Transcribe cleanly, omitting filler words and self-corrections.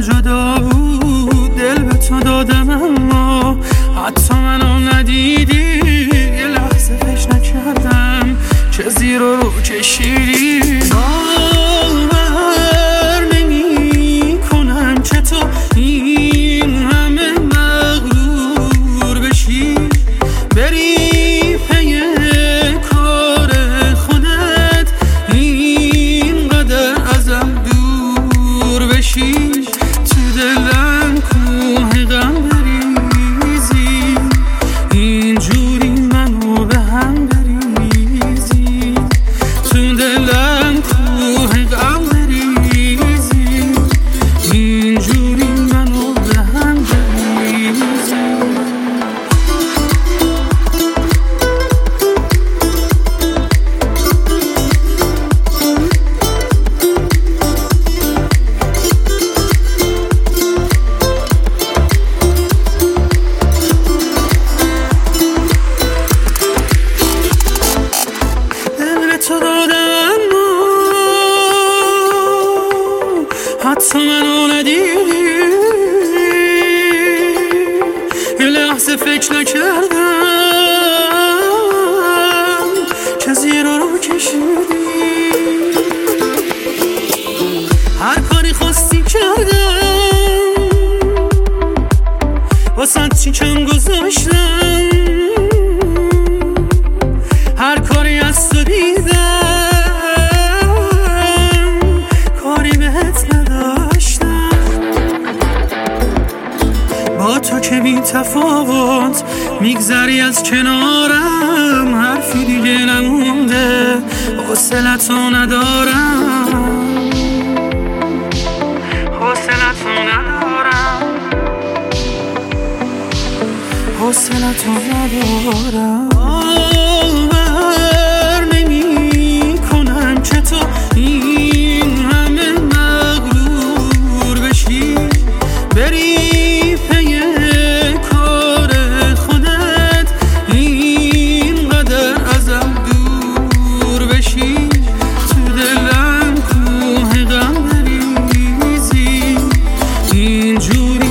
جدا بود دل به تو دادم اما حتی منو ندیدی، یه لحظه فکر نکردم چه زیر و رو کشیدی. باور نمی کنم که تو این همه مغرور بشی، بری پی کار خودت، اینقدر ازم دور بشی. تو دلم کوه غم بریزی، اینجوری منو به هم بریزی. تو دلم کوه غم بریزی، اینجوری منو به هم بریزی. تو دادم حتی منو ندیدی، یه لحظه فکر نکردم که زیر رو کشیدی. هر کاری خواستی کردم، واسه چی کم گذاشتم، هر کاری از تو دیدم کاری بهت نداشتم. با تو که بی تفاوت میگذری از کنارم، حرفی دیگه نمونده حوصلتو ندارم، حوصلتو ندارم، حوصلتو ندارم. این همه مغرور بشی، بری پی کار خودت، اینقدر ازم دور بشی. تو دلم کوه غم بریزی، اینجوری